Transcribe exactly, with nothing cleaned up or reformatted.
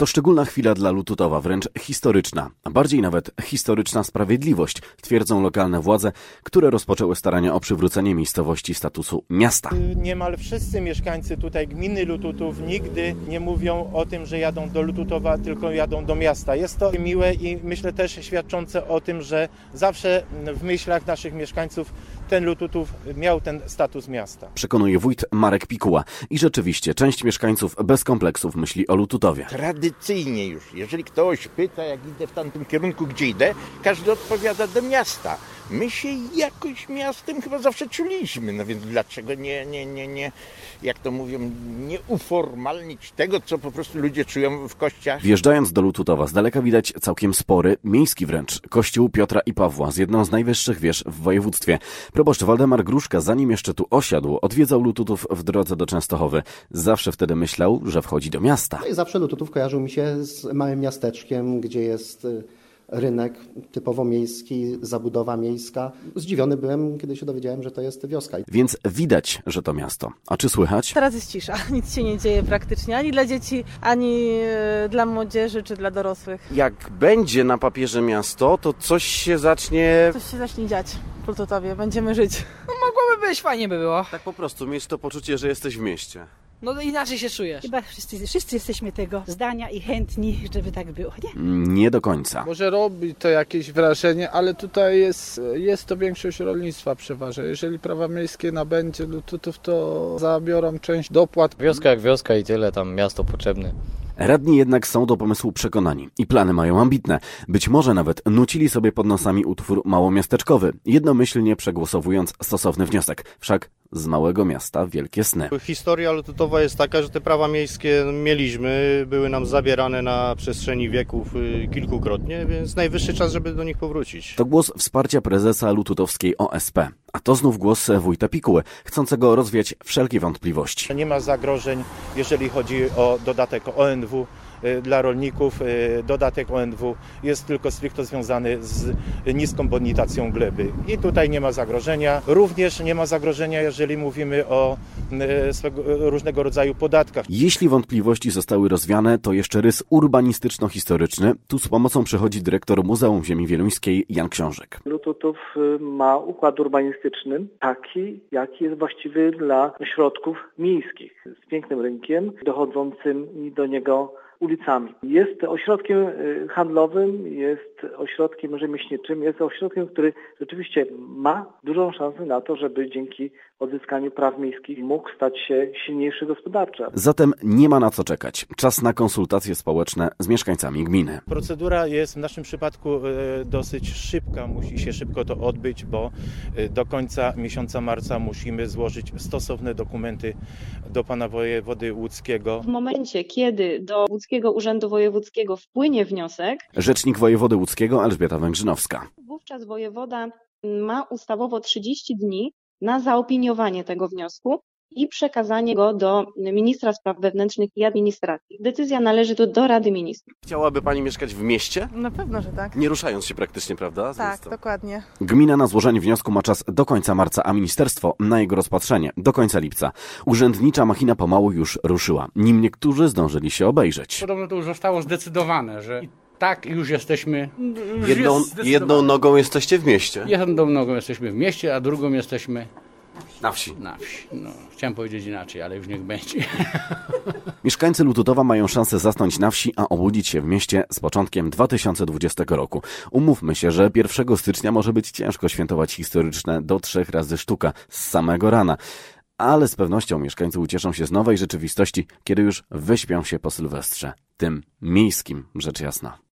To szczególna chwila dla Lututowa, wręcz historyczna, a bardziej nawet historyczna sprawiedliwość, twierdzą lokalne władze, które rozpoczęły starania o przywrócenie miejscowości statusu miasta. Niemal wszyscy mieszkańcy tutaj gminy Lututów nigdy nie mówią o tym, że jadą do Lututowa, tylko jadą do miasta. Jest to miłe i myślę też świadczące o tym, że zawsze w myślach naszych mieszkańców ten Lututów miał ten status miasta. Przekonuje wójt Marek Pikuła i rzeczywiście część mieszkańców bez kompleksów myśli o Lututowie. Tradycyjnie już, jeżeli ktoś pyta, jak idę w tamtym kierunku, gdzie idę, każdy odpowiada do miasta. My się jakoś miastem chyba zawsze czuliśmy, no więc dlaczego nie, nie, nie, nie, jak to mówią, nie uformalnić tego, co po prostu ludzie czują w kościach. Wjeżdżając do Lututowa z daleka widać całkiem spory, miejski wręcz, kościół Piotra i Pawła z jedną z najwyższych wież w województwie. Proboszcz Waldemar Gruszka, zanim jeszcze tu osiadł, odwiedzał Lututów w drodze do Częstochowy. Zawsze wtedy myślał, że wchodzi do miasta. No i zawsze Lututów kojarzył mi się z małym miasteczkiem, gdzie jest rynek typowo miejski, zabudowa miejska. Zdziwiony byłem, kiedy się dowiedziałem, że to jest wioska. Więc widać, że to miasto. A czy słychać? Teraz jest cisza. Nic się nie dzieje praktycznie. Ani dla dzieci, ani dla młodzieży, czy dla dorosłych. Jak będzie na papierze miasto, to coś się zacznie... Coś się zacznie dziać w Lututowie. Będziemy żyć. No mogłoby być, fajnie by było. Tak po prostu, mieć to poczucie, że jesteś w mieście. No inaczej się czujesz. Chyba wszyscy, wszyscy jesteśmy tego zdania i chętni, żeby tak było, nie? Nie do końca. Może robi to jakieś wrażenie, ale tutaj jest, jest to większość rolnictwa przeważa. Jeżeli prawa miejskie nabędzie Lututów, to zabiorą część dopłat. Wioska jak wioska i tyle, tam miasto potrzebne. Radni jednak są do pomysłu przekonani i plany mają ambitne. Być może nawet nucili sobie pod nosami utwór małomiasteczkowy, jednomyślnie przegłosowując stosowny wniosek. Wszak z małego miasta wielkie sny. Historia Lututowa jest taka, że te prawa miejskie mieliśmy, były nam zabierane na przestrzeni wieków kilkukrotnie, więc najwyższy czas, żeby do nich powrócić. To głos wsparcia prezesa lututowskiej O S P. A to znów głos wójta Pikuły, chcącego rozwiać wszelkie wątpliwości. Nie ma zagrożeń, jeżeli chodzi o dodatek O N W dla rolników. Dodatek O N W jest tylko stricte związany z niską bonitacją gleby. I tutaj nie ma zagrożenia. Również nie ma zagrożenia, jeżeli mówimy o swego, różnego rodzaju podatkach. Jeśli wątpliwości zostały rozwiane, to jeszcze rys urbanistyczno-historyczny. Tu z pomocą przychodzi dyrektor Muzeum Ziemi Wieluńskiej Jan Książek. Lututów ma układ urbanistyczny taki, jaki jest właściwy dla ośrodków miejskich, z pięknym rynkiem dochodzącym do niego ulicami. Jest ośrodkiem handlowym, jest ośrodkiem rzemieślniczym, jest ośrodkiem, który rzeczywiście ma dużą szansę na to, żeby dzięki odzyskaniu praw miejskich mógł stać się silniejszy gospodarczo. Zatem nie ma na co czekać. Czas na konsultacje społeczne z mieszkańcami gminy. Procedura jest w naszym przypadku dosyć szybka. Musi się szybko to odbyć, bo do końca miesiąca marca musimy złożyć stosowne dokumenty do pana wojewody łódzkiego. W momencie, kiedy do Łódzkiego Urzędu Wojewódzkiego wpłynie wniosek, rzecznik wojewody łódzkiego Elżbieta Węgrzynowska. Wówczas wojewoda ma ustawowo trzydzieści dni na zaopiniowanie tego wniosku i przekazanie go do ministra spraw wewnętrznych i administracji. Decyzja należy tu do Rady Ministrów. Chciałaby pani mieszkać w mieście? Na pewno, że tak. Nie ruszając się praktycznie, prawda? Tak, dokładnie. Gmina na złożenie wniosku ma czas do końca marca, a ministerstwo na jego rozpatrzenie do końca lipca. Urzędnicza machina pomału już ruszyła, nim niektórzy zdążyli się obejrzeć. Podobno to już zostało zdecydowane, że tak, już jesteśmy... Już jedną, jest jedną nogą jesteście w mieście? Jedną nogą jesteśmy w mieście, a drugą jesteśmy... Na wsi. Na wsi. No, chciałem powiedzieć inaczej, ale już niech będzie. Mieszkańcy Lututowa mają szansę zasnąć na wsi, a obudzić się w mieście z początkiem dwa tysiące dwudziestego roku. Umówmy się, że pierwszego stycznia może być ciężko świętować historyczne do trzech razy sztuka z samego rana. Ale z pewnością mieszkańcy ucieszą się z nowej rzeczywistości, kiedy już wyśpią się po Sylwestrze, tym miejskim, rzecz jasna.